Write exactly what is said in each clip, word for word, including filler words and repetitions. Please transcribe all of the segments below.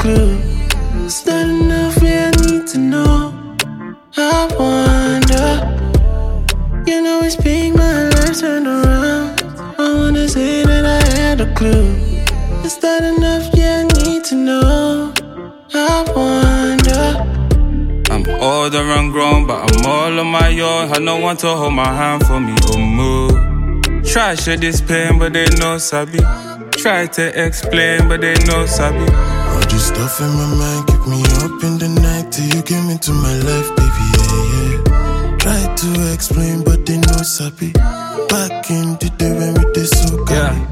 clue. Is that enough? Yeah, I need to know. I wonder. You know it's big, my life turned around. I wanna say that I had a clue. Is that enough? Yeah, I need to know. I wonder. I'm older and grown, but I'm all on my own. Had no one to hold my hand for me or move. Try to shed this pain, but they no sabi. Try to explain, but they no sabi. All this stuff in my mind keep me up in the night till you came into my life, baby, yeah, yeah. Try to explain, but they no sabi. Back in the day when we did so good. Yeah.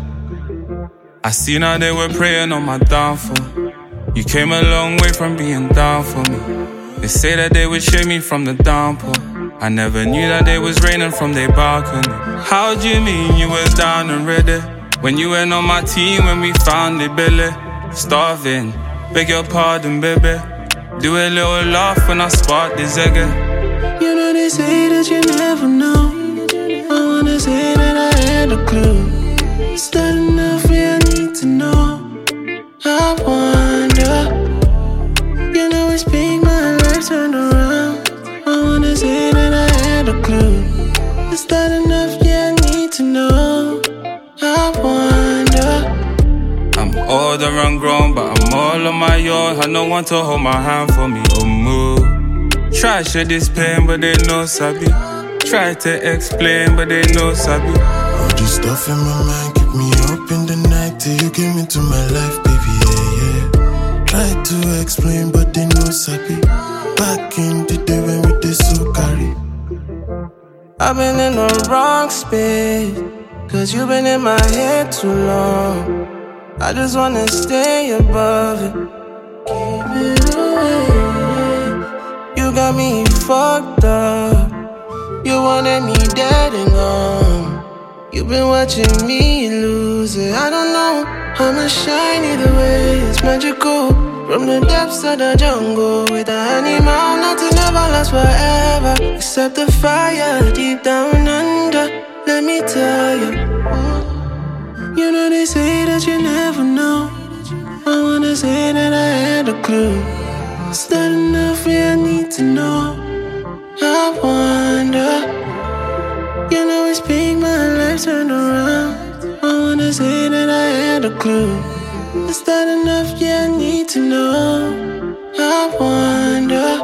I seen how they were praying on my downfall. You came a long way from being down for me. They say that they would shame me from the downpour. I never knew that they was raining from their balcony. How do you mean you was down and ready? When you went on my team when we found the belly. Starving, beg your pardon, baby. Do a little laugh when I spark the zigga. You know they say that you never know. I wanna say that I had a clue. Is that enough? Yeah, I need to know. I wonder. You know it's big, my life turned around. I wanna say that I had a clue. Is that enough? Yeah, I need to know. I wonder. I'm older and grown, but I'm all on my own. Had no one to hold my hand for me or move. Try to shed this pain, but they no sabi. Try to explain, but they no sabi. All this stuff in my mind keep me up in the night till you came into my life, baby, yeah, yeah. Try to explain, but they no sabi. Back in the day when we did so carry. I've been in the wrong space, cause you've been in my head too long. I just wanna stay above it. Keep it away. You got me fucked up. You wanted me dead and gone. You've been watching me lose it. I don't know, I'ma shine either way. It's magical. From the depths of the jungle, with an animal, nothing ever lasts forever, except the fire deep down under. Let me tell you. You know they say that you never know. I wanna say that I had a clue. Is that enough? Yeah, I need to know. I wonder. You know it's big, my life turned around. I wanna say that I had a clue. Is that enough? Yeah, I need to know. I wonder.